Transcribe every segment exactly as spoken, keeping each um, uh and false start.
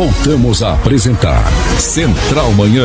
Voltamos a apresentar Central Manhã.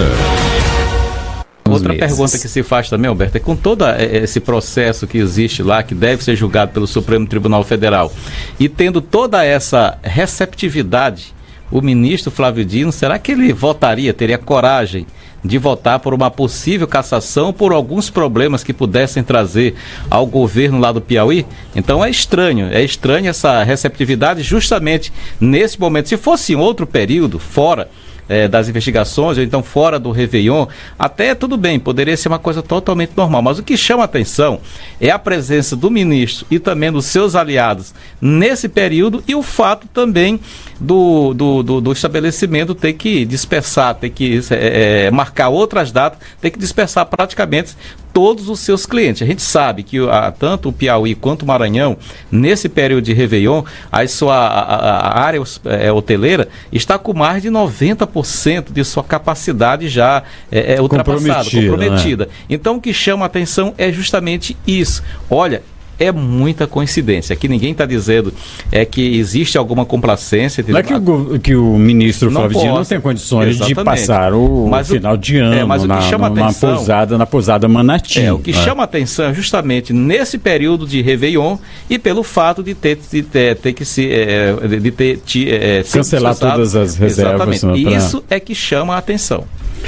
Outra pergunta que se faz também, Alberto, é com todo esse processo que existe lá, que deve ser julgado pelo Supremo Tribunal Federal, e tendo toda essa receptividade, o ministro Flávio Dino, será que ele votaria, teria coragem de votar por uma possível cassação por alguns problemas que pudessem trazer ao governo lá do Piauí? Então é estranho, é estranho essa receptividade justamente nesse momento. Se fosse em outro período, fora É, das investigações, ou então fora do Réveillon, até tudo bem, poderia ser uma coisa totalmente normal, mas o que chama a atenção é a presença do ministro e também dos seus aliados nesse período, e o fato também do, do, do, do estabelecimento ter que dispersar, ter que é, é, marcar outras datas, ter que dispersar praticamente todos os seus clientes. A gente sabe que a, tanto o Piauí quanto o Maranhão, nesse período de Réveillon, a sua a, a área é, hoteleira está com mais de noventa por cento de sua capacidade já é, é ultrapassada, comprometida. comprometida. Né? Então o que chama a atenção é justamente isso. Olha, é muita coincidência. Aqui ninguém está dizendo é que existe alguma complacência. Não é que o, que o ministro Flávio Dino não tem condições Exatamente. de passar o mas final o, de ano é, mas o que na, chama numa atenção, pousada, na pousada Manati. É, o que é. chama a atenção é justamente nesse período de Réveillon e pelo fato de ter, de ter, ter que se é, de ter é, cancelar todas as reservas. Exatamente. Pra... Isso é que chama a atenção.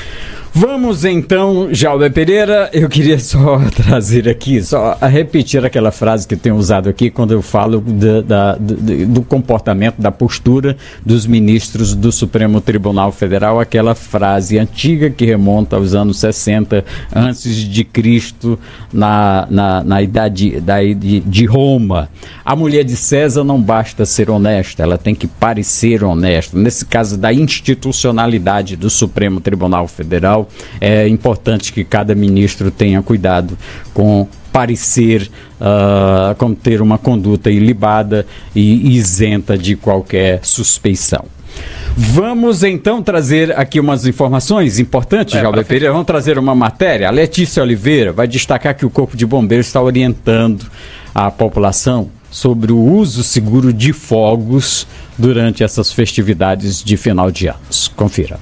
Vamos então, Jalber Pereira, eu queria só trazer aqui, só a repetir aquela frase que eu tenho usado aqui quando eu falo da, da, do, do comportamento, da postura dos ministros do Supremo Tribunal Federal, aquela frase antiga que remonta aos anos sessenta, antes de Cristo, na, na, na idade da, de, de Roma. A mulher de César não basta ser honesta, ela tem que parecer honesta. Nesse caso da institucionalidade do Supremo Tribunal Federal, é importante que cada ministro tenha cuidado com parecer, uh, com ter uma conduta ilibada e isenta de qualquer suspeição. Vamos então trazer aqui umas informações importantes, é, Jalber Pereira. Vamos trazer uma matéria. A Letícia Oliveira vai destacar que o Corpo de Bombeiros está orientando a população sobre o uso seguro de fogos durante essas festividades de final de anos. Confira.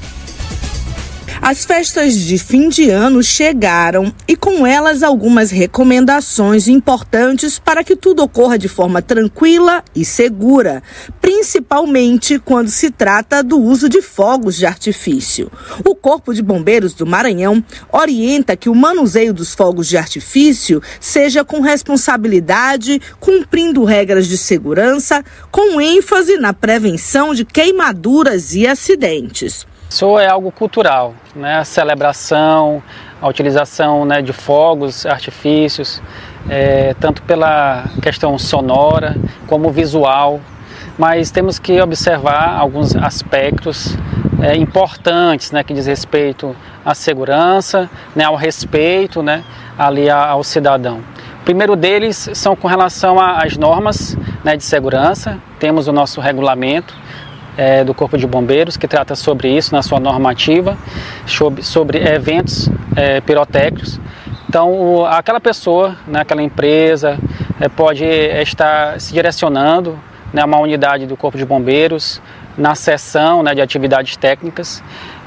As festas de fim de ano chegaram e com elas algumas recomendações importantes para que tudo ocorra de forma tranquila e segura, principalmente quando se trata do uso de fogos de artifício. O Corpo de Bombeiros do Maranhão orienta que o manuseio dos fogos de artifício seja com responsabilidade, cumprindo regras de segurança, com ênfase na prevenção de queimaduras e acidentes. Isso é algo cultural, né? A celebração, a utilização, né, de fogos, artifícios, é, tanto pela questão sonora como visual, mas temos que observar alguns aspectos é, importantes, né, que diz respeito à segurança, né, ao respeito, né, ali ao cidadão. O primeiro deles são com relação às normas, né, de segurança. Temos o nosso regulamento É, do Corpo de Bombeiros, que trata sobre isso na sua normativa, sobre, sobre eventos é, pirotécnicos. Então, o, aquela pessoa, né, aquela empresa, é, pode estar se direcionando, né, a uma unidade do Corpo de Bombeiros, na seção, né, de atividades técnicas,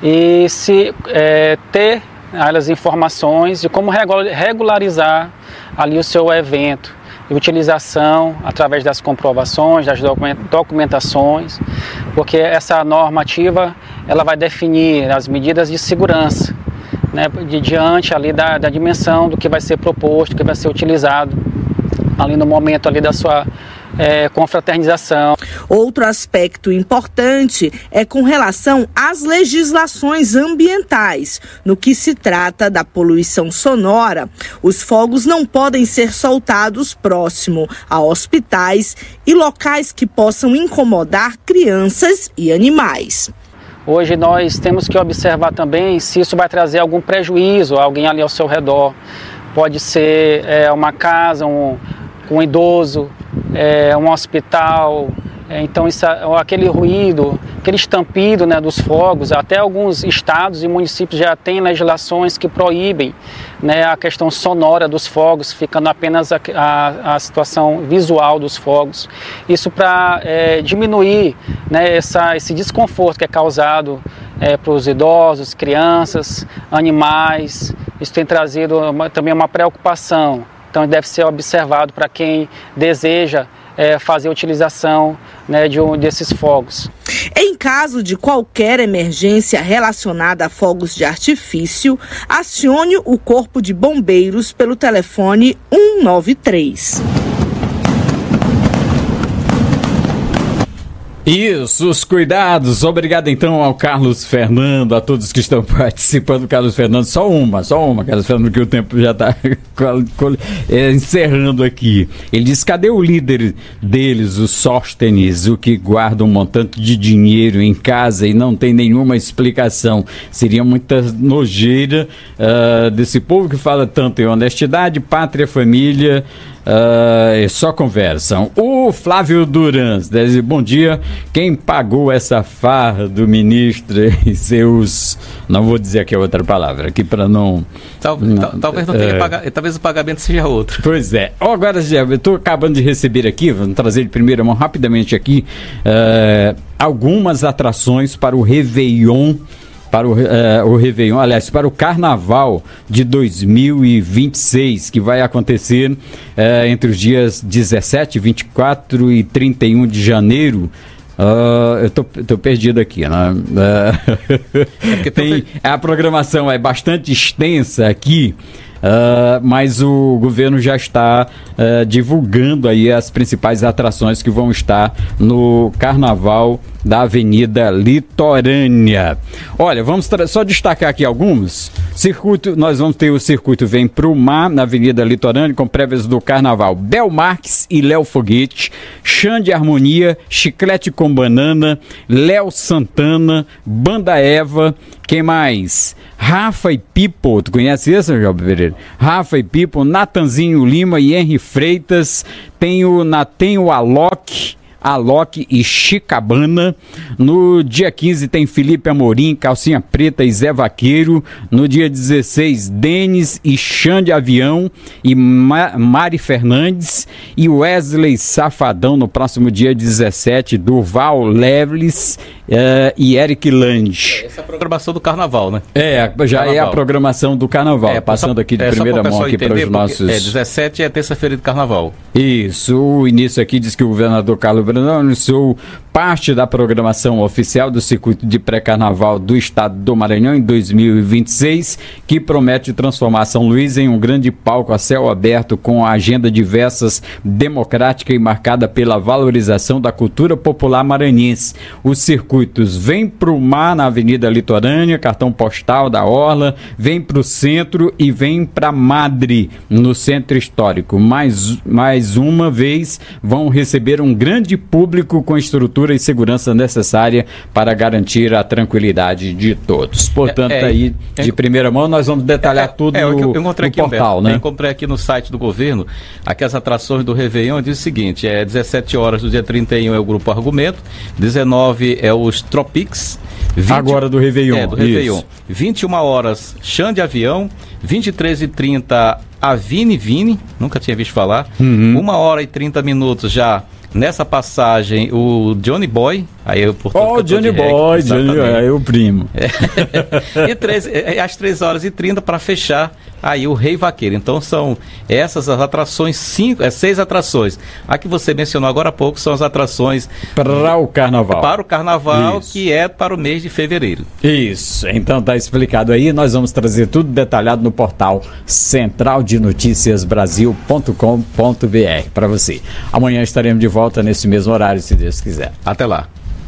e se é, ter as informações de como regularizar ali o seu evento, utilização através das comprovações, das documentações, porque essa normativa ela vai definir as medidas de segurança, né, de diante ali da, da dimensão do que vai ser proposto, que vai ser utilizado ali no momento ali da sua É, confraternização. Outro aspecto importante é com relação às legislações ambientais. No que se trata da poluição sonora, os fogos não podem ser soltados próximo a hospitais e locais que possam incomodar crianças e animais. Hoje nós temos que observar também se isso vai trazer algum prejuízo a alguém ali ao seu redor. Pode ser é, uma casa, um, um idoso, É, um hospital, É, então, isso, aquele ruído, aquele estampido, né, dos fogos, até alguns estados e municípios já têm legislações que proíbem, né, a questão sonora dos fogos, ficando apenas a, a, a situação visual dos fogos. Isso para é, diminuir, né, essa, esse desconforto que é causado é, para os idosos, crianças, animais. Isso tem trazido uma, também uma preocupação. Então, deve ser observado para quem deseja É, fazer a utilização, né, de um desses fogos. Em caso de qualquer emergência relacionada a fogos de artifício, acione o Corpo de Bombeiros pelo telefone um nove três. Isso, os cuidados. Obrigado então ao Carlos Fernando, a todos que estão participando. Carlos Fernando, só uma, só uma, Carlos Fernando, que o tempo já está é, encerrando aqui. Ele diz: cadê o líder deles, o Sóstenes, o que guarda um montante de dinheiro em casa e não tem nenhuma explicação? Seria muita nojeira uh, desse povo que fala tanto em honestidade, pátria, família. Uh, só conversam. O Flávio Durans diz: bom dia, quem pagou essa farra do ministro e seus, não vou dizer aqui a outra palavra aqui para não, Tal, não tal, talvez não tenha é, paga, talvez o pagamento seja outro. Pois é. Oh, agora já eu estou acabando de receber aqui, vamos trazer de primeira mão rapidamente aqui uh, algumas atrações para o Réveillon, para o, uh, o Réveillon, aliás, para o Carnaval de dois mil e vinte e seis, que vai acontecer uh, entre os dias dezessete, vinte e quatro e trinta e um de janeiro. Uh, eu tô, tô perdido aqui, né? Uh, é tem, a programação é bastante extensa aqui. Uh, mas o governo já está uh, divulgando aí as principais atrações que vão estar no Carnaval da Avenida Litorânea. Olha, vamos só destacar aqui alguns. Circuito, nós vamos ter o circuito Vem Pro Mar na Avenida Litorânea com prévias do Carnaval Bel Marques e Léo Foguete, Xande Harmonia, Chiclete com Banana, Léo Santana, Banda Eva, quem mais? Rafa e Pipo, tu conhece esse, João Pereira? Rafa e Pipo, Natanzinho Lima e Henry Freitas, tem o, na, tem o Alok, Alok e Chicabana. No dia quinze tem Felipe Amorim, Calcinha Preta e Zé Vaqueiro. No dia dezesseis, Denis e Xande Avião e Ma- Mari Fernandes e Wesley Safadão. No próximo dia dezessete, Durval Leves uh, e Eric Lange. Essa é a programação do Carnaval, né? É, já Carnaval. É a programação do Carnaval, é, passando só, aqui de é, primeira mão aqui para os nossos... É, dezessete é terça-feira de Carnaval. Isso, o início aqui diz que o governador Carlos Brandão anunciou parte da programação oficial do circuito de pré-carnaval do estado do Maranhão em dois mil e vinte e seis, que promete transformar São Luís em um grande palco a céu aberto com a agenda diversas, democrática e marcada pela valorização da cultura popular maranhense. Os circuitos vêm para o mar na Avenida Litorânea, cartão postal da Orla, vem para o centro e vem para Madre, no centro histórico. Mais, mais uma vez vão receber um grande público com estrutura e segurança necessária para garantir a tranquilidade de todos. Portanto, é, é, aí, é, de primeira mão, nós vamos detalhar é, tudo é, no, eu, eu no aqui, portal, Humberto, né? Eu encontrei aqui no site do governo, aqui as atrações do Réveillon, diz o seguinte: é dezessete horas do dia trinta e um é o Grupo Argumento, dezenove é os Tropics, vinte, agora do Réveillon. É, do Réveillon. Isso. vinte e uma horas, Xande Avião, vinte e três e trinta, a Vini Vini, nunca tinha visto falar, uhum. uma hora e trinta minutos já. Nessa passagem, o Johnny Boy, aí eu por Oh, Johnny Boy, Johnny, é o primo. É. E três, às três horas e trinta para fechar aí o Rei Vaqueiro. Então são essas as atrações, cinco, é, seis atrações. A que você mencionou agora há pouco são as atrações para o Carnaval. Para o Carnaval, isso. Que é para o mês de fevereiro. Isso, então tá explicado aí. Nós vamos trazer tudo detalhado no portal central de noticias brasil ponto com ponto b r para você. Amanhã estaremos de volta volta nesse mesmo horário, se Deus quiser. Até lá.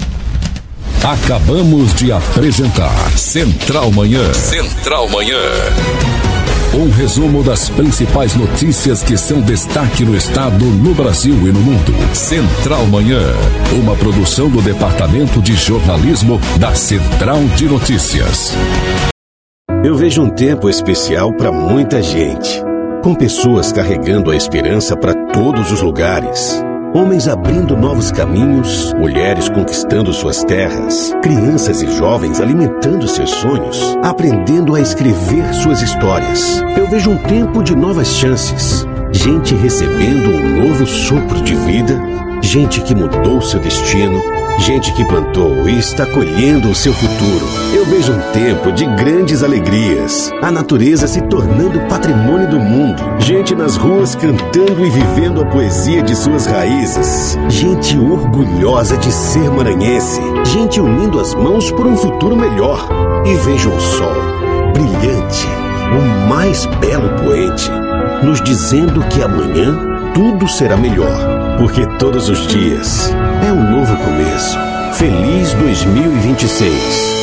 Acabamos de apresentar Central Manhã. Central Manhã. Um resumo das principais notícias que são destaque no estado, no Brasil e no mundo. Central Manhã. Uma produção do Departamento de Jornalismo da Central de Notícias. Eu vejo um tempo especial para muita gente, com pessoas carregando a esperança para todos os lugares. Homens abrindo novos caminhos, mulheres conquistando suas terras, crianças e jovens alimentando seus sonhos, aprendendo a escrever suas histórias. Eu vejo um tempo de novas chances, gente recebendo um novo sopro de vida, gente que mudou seu destino, gente que plantou e está colhendo o seu futuro. Eu vejo um tempo de grandes alegrias, a natureza se tornando patrimônio do mundo, gente nas ruas cantando e vivendo a poesia de suas raízes, gente orgulhosa de ser maranhense, gente unindo as mãos por um futuro melhor. E vejo um sol brilhante, o mais belo poente, nos dizendo que amanhã tudo será melhor, porque todos os dias é um novo começo. Feliz dois mil e vinte e seis.